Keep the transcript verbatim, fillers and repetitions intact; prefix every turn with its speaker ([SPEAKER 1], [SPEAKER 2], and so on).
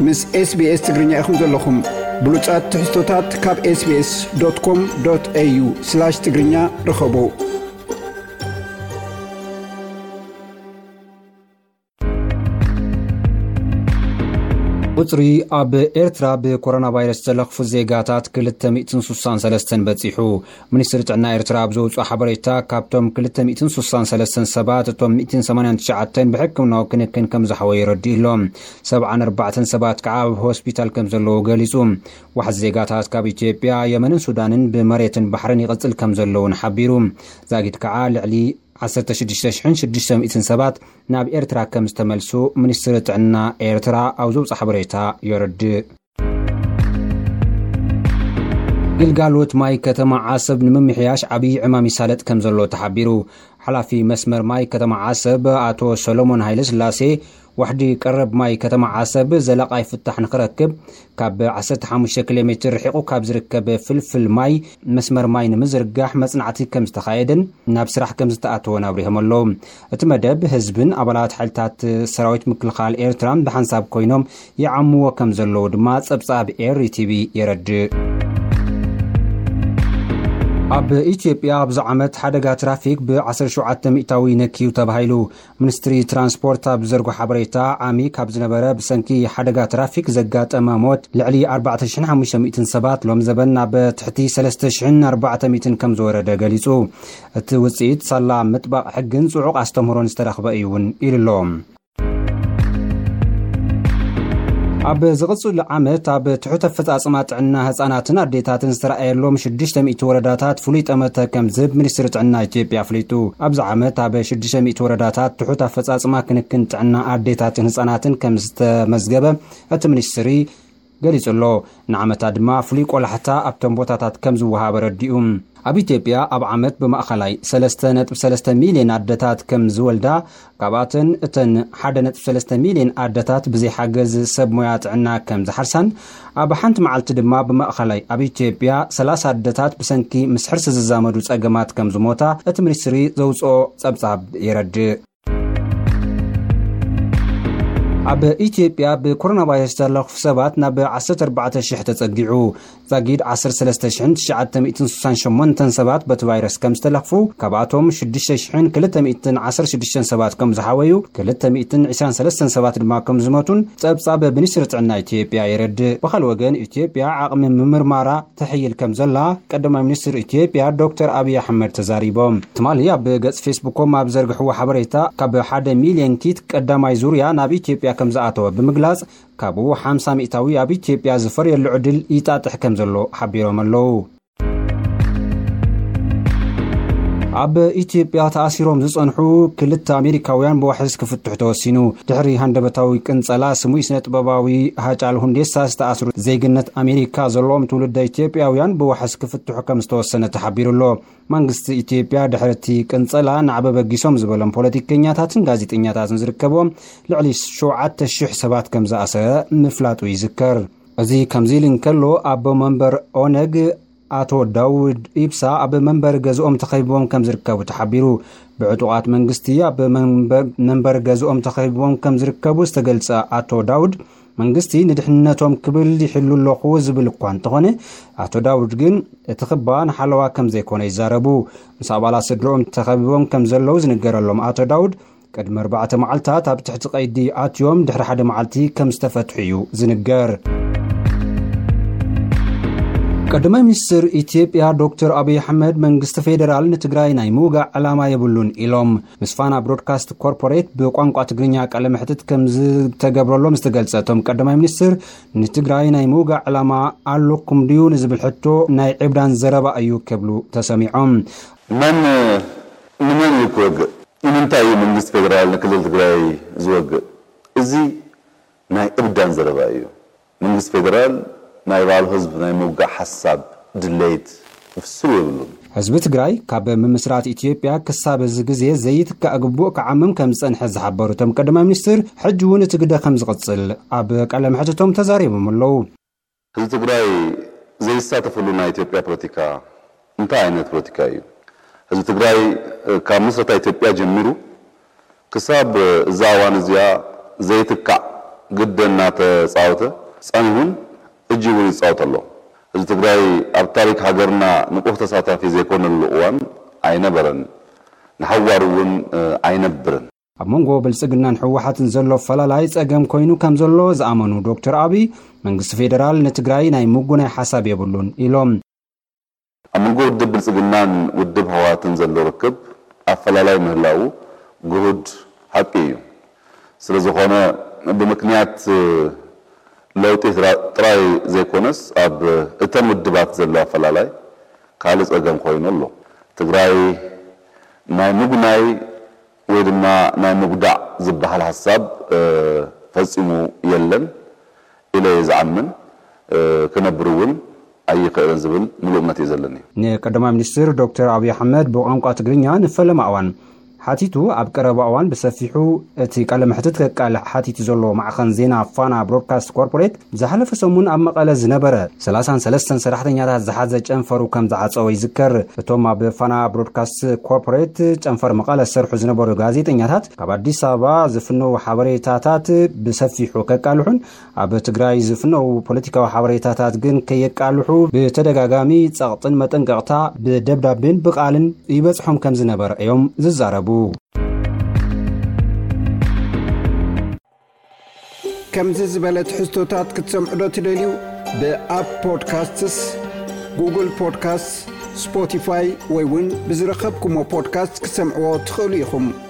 [SPEAKER 1] ምስ ኤስ ቢ ኤስ ትግርኛ ኢኹም ዘለኹም ብሉጻት ትሕዝቶታት ካብ ኤስ ቢ ኤስ ዶት ኮም ዶት ኤ ዩ ስላሽ ትግርኛ ረኸቡ። ቁጽሪ ኣብ ኤርትራ ብኮሮና ቫይረስ ተለኽፉ ዜጋታት ክልተ ሚእቲ ስሳን ሰለስተ በፂሑ ሚኒስትሪ ጥዕና ኤርትራ ብዘውፅኦ ሓበሬታ ካብቶም ክልተ ሚእቲ ስሳን ሰለስተ ሰባት እቶም ሚእቲ ሰማንያን ትሽዓተ ብሕክምናዊ ክንክን ከም ዝሓወዩ ረዲኡሎም ሰብዓን ኣርባዕተ ሰባት ከዓ ኣብ ሆስፒታል ከም ዘለዉ ገሊጹ። ዋሕዚ ዜጋታት ካብ ኢትዮጵያ የመንን ሱዳንን ብመሬትን ባሕርን ይቕጽል ከም ዘለውን ሓቢሩ። ዛጊድ ከዓ ልዕሊ ዓሰርተ ሽዱሽተ ሽሕን ሽዱሽተ ሚእትን ሰባት ናብ ኤርትራ ከም ዝተመልሱ ሚኒስትሪ ጥዕና ኤርትራ ኣብ ዘውፅኦ ሓበሬታ የረድእ። ግልጋሎት ማይ ከተማ ዓሰብ ንምምሕያሽ ዓብዪ ዕማም ይሳለጥ ከም ዘሎ ተሓቢሩ። ሓላፊ መስመር ማይ ከተማ ዓሰብ ኣቶ ሰሎሞን ሃይለ ስላሴ ዋሕዲ ቀረብ ማይ ከተማ ዓሰብ ዘለቃይ ፍታሕ ንኽረክብ ካብ ዓሰርተ ሓሙሽተ ኪሎ ሜትር ርሒቑ ካብ ዝርከብ ፍልፍል ማይ መስመር ማይ ንምዝርጋሕ መጽናዕቲ ከም ዝተኻየደን ናብ ስራሕ ከም ዝተኣተወን ኣብሪሆም ኣለዉ። እቲ መደብ ህዝብን ኣባላት ሓይልታት ሰራዊት ምክልኻል ኤርትራን ብሓንሳብ ኮይኖም ይዓምዎ ከም ዘለዉ ድማ ጸብጻብ ኤርቲቪ የረድእ። ኣብ ኢትዮጵያ ኣብዚ ዓመት ሓደጋ ትራፊክ ብዓሰርተ ሸውዓተ ሚእታዊ ነኪዩ ተባሂሉ ሚኒስትሪ ትራንስፖርት ኣብ ዘርጎ ሓበሬታ ዓሚ ካብ ዝነበረ ብሰንኪ ሓደጋ ትራፊክ ዘጋጠመ ሞት ልዕሊ ኣርባዕተ ሽሕን ሓሙሽተ ሚእትን ሰባት ሎም ዘበን ናብ ትሕቲ ሰለስተ ሽሕን ኣርባዕተ ሚእትን ከም ዝወረደ ገሊጹ። እቲ ውፅኢት ሳላ ምጥባቕ ሕግን ጽዑቕ ኣስተምህሮን ዝተረኽበ እዩ እውን ኢሉሎም። ኣብ ዝቕጽሉ ዓመት ኣብ ትሑት ኣፈጻጽማ ጥዕና ህጻናትን ኣዴታትን ዝተረኣየሎም ሽዱሽተ ሚእቲ ወረዳታት ፍሉይ ጠመተ ከም ዝህብ ሚኒስትሪ ጥዕና ኢትዮጵያ ኣፍሊጡ። ኣብዚ ዓመት ኣብ ሽዱሽተ ሚእቲ ወረዳታት ትሑት ኣፈጻጽማ ክንክን ጥዕና ኣዴታትን ህጻናትን ከም ዝተመዝገበ እቲ ሚኒስትሪ ገሊጹ ኣሎ። ንዓመታት ድማ ፍሉይ ቆላሕታ ኣብቶም ቦታታት ከም ዝወሃበ ረዲኡ። ኣብ ኢትዮጵያ ኣብ ዓመት ብማእኸላይ ሰለስተ ነጥቢ ሰለስተ ሚልዮን ኣደታት ከም ዝወልዳ ካብኣተን እተን ሓደ ነጥቢ ሰለስተ ሚልዮን ኣደታት ብዘይ ሓገዝ ሰብ ሞያ ጥዕና ከም ዝሓርሳን ኣብ ሓንቲ መዓልቲ ድማ ብማእኸላይ ኣብ ኢትዮጵያ ሰላሳ ኣደታት ብሰንኪ ምስ ሕርሲ ዝዛመዱ ጸገማት ከም ዝሞታ እቲ ሚኒስትሪ ዘውፅኦ ጸብጻብ የረድእ። ኣብ ኢትዮጵያ ብኮሮና ቫይረስ ተለኽፉ ሰባት ናብ ዓሰርተ ኣርባዕተ ሽሕ ተጸጊዑ። ዛጊድ ዓሰርተ ሰለስተ ሽሕን ትሽዓተ ሚእትን ስሳን ሸሞንተ ሰባት በቲ ቫይረስ ከም ዝተለኽፉ ካብኣቶም ሽዱሽተ ሽሕን ክልተ ሚእትን ዓሰርተ ሽዱሽተ ሰባት ከም ዝሓወዩ ክልተ ሚእትን ዒስራን ሰለስተ ሰባት ድማ ከም ዝሞቱን ጸብጻብ ሚኒስትሪ ጥዕና ኢትዮጵያ የረድእ። ብኻልእ ወገን ኢትዮጵያ ዓቕሚ ምምርማራ ተሕይል ከም ዘላ ቀዳማይ ሚኒስትር ኢትዮጵያ ዶክተር ኣብይ ኣሕመድ ተዛሪቦም። ትማሊ ኣብ ገጽ ፌስቡኮም ኣብ ዘርግሕዎ ሓበሬታ ካብ ሓደ ሚልዮን ኪት ቀዳማይ ዙርያ ናብ ኢትዮጵያ ከም ዝኣተወ ብምግላጽ ካብኡ ሓምሳ ሚእታዊ ኣብ ኢትዮጵያ ዝፈርየሉ ዕድል ይጣጥሕ ከም ዘሎ ሓቢሮም ኣለዉ። ኣብ ኢትዮጵያ ተኣሲሮም ዝጸንሑ ክልተ ኣሜሪካውያን ብዋሕዚ ክፍትሑ ተወሲኑ። ድሕሪ ሃንደበታዊ ቅንጸላ ስሙይ ስነ ጥበባዊ ሃጫሉ ሁንዴሳ ዝተኣስሩ ዘይግነት ኣሜሪካ ዘለዎም ትውልደ ኢትዮጵያውያን ብዋሕዚ ክፍትሑ ከም ዝተወሰነ ተሓቢሩ ኣሎ። መንግስቲ ኢትዮጵያ ድሕርቲ ቅንጸላ ንዓበ በጊሶም ዝበሎም ፖለቲከኛታትን ጋዜጠኛታትን ዝርከቦም ልዕሊ ሸውዓተ ሽሕ ሰባት ከም ዝኣሰረ ምፍላጡ ይዝከር። እዚ ከምዚ ኢሉ እንከሎ ኣቦ መንበር ኦነግ ኣቶ ዳውድ ኢብሳ ኣብ መንበር ገዝኦም ተኸቢቦም ከም ዝርከቡ ተሓቢሩ። ብዕጡቓት መንግስቲ ኣብ መንበር ገዝኦም ተኸቢቦም ከም ዝርከቡ ዝተገልጸ ኣቶ ዳውድ መንግስቲ ንድሕንነቶም ክብል ይሕሉ ኣለኹ ዝብል እኳ እንተኾነ ኣቶ ዳውድ ግን እቲ ኽባ ንሓለዋ ከም ዘይኮነ ይዛረቡ። ምስ ኣባላት ስድሮኦም ተኸቢቦም ከም ዘለዉ ዝንገረሎም ኣቶ ዳውድ ቅድሚ ኣርባዕተ መዓልትታት ኣብ ትሕቲ ቀይዲ ኣትዮም ድሕሪ ሓደ መዓልቲ ከም ዝተፈትሑ እዩ ዝንገር። ቀዳማይ ሚኒስትር ኢትዮጵያ ዶክተር ኣብይ ኣሕመድ መንግስቲ ፌደራል ንትግራይ ናይ ምውጋዕ ዕላማ የብሉን ኢሎም ምስ ፋና ብሮድካስት ኮርፖሬት ብቋንቋ ትግርኛ ቃለ መሕትት ከም ዝተገብረሎም ዝተገልጸ እቶም ቀዳማይ ሚኒስትር ንትግራይ ናይ ምውጋዕ ዕላማ ኣለኩም ድዩ ንዝብል ሕቶ ናይ ዕብዳን ዘረባ እዩ ክብሉ ተሰሚዖም።
[SPEAKER 2] መን ንመን ይክወግእ ንምንታይ እዩ መንግስቲ ፌደራል ንክልል ትግራይ ዝወግእ? እዚ ናይ ዕብዳን ዘረባ እዩ። መንግስቲ ፌደራል ናይ ባል ህዝብ ናይ ምውጋዕ ሓሳብ ድሌት ፍስሩ ይብሉ።
[SPEAKER 1] ህዝቢ ትግራይ ካብ ምምስራት ኢትዮጵያ ክሳብ እዚ ግዜ ዘይትካእ ግቡእ ከዓምም ከም ዝጸንሐ ዝሓበሩ እቶም ቀዳማይ ሚኒስትር ሕጂ እውን እቲ ግደ ከም ዝቕጽል ኣብ ቃለ መሕትቶም ተዛሪቦም ኣለዉ።
[SPEAKER 2] ህዝቢ ትግራይ ዘይሳተፈሉ ናይ ኢትዮጵያ ፖለቲካ እንታይ ዓይነት ፖለቲካ እዩ? ህዝቢ ትግራይ ካብ ምስረታ ኢትዮጵያ ጀሚሩ ክሳብ እዛ እዋን እዚኣ ዘይትካእ قدنا تصاوته صنهن اجيو يصاوت الله እዚ ትግራይ ኣብ ታሪክ ሃገርና ንቁህ ተሳታፊ ዘይኮነ ልኡዋን ኣይነበረን ንሐዋሩን ኣይነብርን
[SPEAKER 1] ኣብ መንጎ ብልጽግናን ሕወሓትን ዘሎ ፈላላይ ጸገም ኮይኑ ከም ዘሎ ዝኣመኑ ዶክተር አብይ መንግስቲ ፌደራል ንትግራይ ናይ ምጉናይ ሓሳብ የብሉን ኢሎም
[SPEAKER 2] ኣብ መንጎ ውድብ ብልጽግናን ውድብ ሕወሓትን ዘሎ ርክብ ኣፈላላይ ምህላው ጉሁድ ሓቂ እዩ ስለዝኾነ ብምክንያት ለውጥ ጥራይ ዘይኮነስ ኣብ እተን ውድባት ዘሎ ኣፈላላይ ካልእ ጸገም ኮይኑ ኣሎ ትግራይ ናይ ምጉናይ ወይ ድማ ናይ ምጉዳዕ ዝበሃል ሓሳብ ፈጺሙ የለን ኢለ ዝዓምን ክነብሩውን ኣይኽእልን ዝብል ሙሉእ እምነት እዩ ዘለኒ
[SPEAKER 1] ንቀዳማይ ሚኒስትር ዶክተር አብይ አሕመድ ብቋንቋ ትግርኛ ንፈለማ እዋን ሓቲቱ ኣብ ቀረባ እዋን በሰፊሑ እቲ ቃለ መሕትት ከቃል ሓቲቱ ዘሎ ማዕኸን ዜና ፋና ብሮድካስት ኮርፖሬት ዝሓለፈ ሰሙን ኣብ መቐለ ዝነበረ ሰላሳ ወሰለስተ ሰራሕተኛታት ዝሓዘ ጨንፈሩ ከም ዝዓፀወ ይዝከር እቶም ኣብ ፋና ብሮድካስት ኮርፖሬት ጨንፈር መቐለ ዝሰርሑ ዝነበሩ ጋዜጠኛታት ካብ አዲስ አበባ ዝፍነው ሓበሬታታት በሰፊሑ ከቃልሑን ኣብ ትግራይ ዝፍነው ፖለቲካዊ ሓበሬታታት ግን ከየቃልሑ ብተደጋጋሚ ጸቕጥን መጠንቀቕታ ብደብዳቤን ብቃልን ይበጽሖም ከም ዝነበረ እዮም ዝዛረቡ
[SPEAKER 3] كم زبالة حستوتات كتسمعوا تدليو بأب بودكاستس جوجل بودكاست سبوتيفاي ويون بزرخبكم بودكاست كتسمعوا تخليكم